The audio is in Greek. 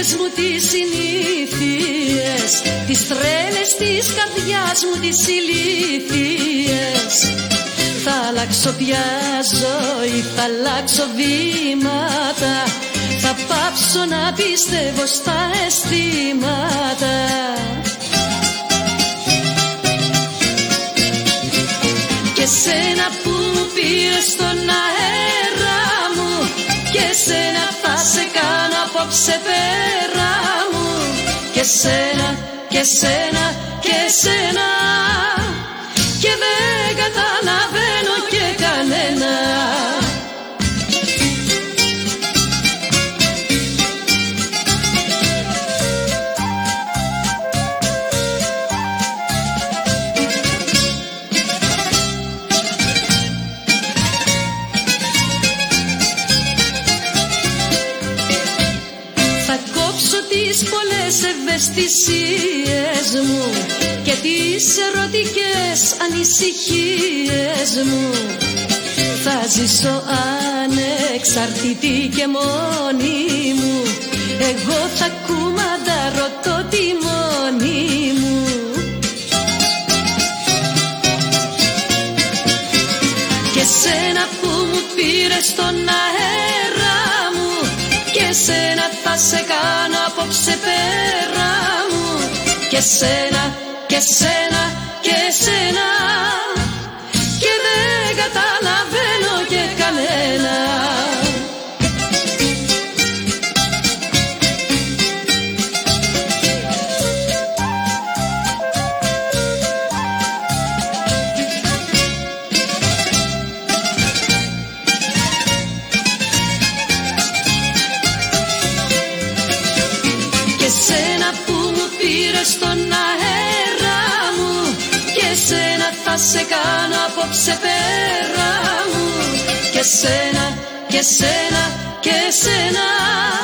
μανιέρες μου, τις συνήθειες, τις τρέλες της καρδιάς μου, τις ηλίθιες. Θα αλλάξω πια ζωή, θα αλλάξω βήματα, θα πάψω να πιστεύω στα αισθήματα. Και σένα που μου πήρες στον αέρα μου, και σένα θα σε κάνω απόψε πέρα μου. Και σένα, και σένα, και σένα, και δεν καταλαβαίνω και κανένα. Τις πολλές ευαισθησίες μου και τις ερωτικές ανησυχίες μου. Θα ζήσω ανεξαρτητή και μόνη μου, εγώ θα κουμαντάρω το τιμόνι μου. Και σένα που μου πήρες στον αέρα μου, και σένα θα σε κάνω απόψε πέρα μου. Και σένα, και σένα, και σένα, και δεν καταλαβαίνω και κανένα. Στον αέρα μου, και σένα θα σε κάνω απόψε πέρα μου. Και σένα, και σένα, και σένα,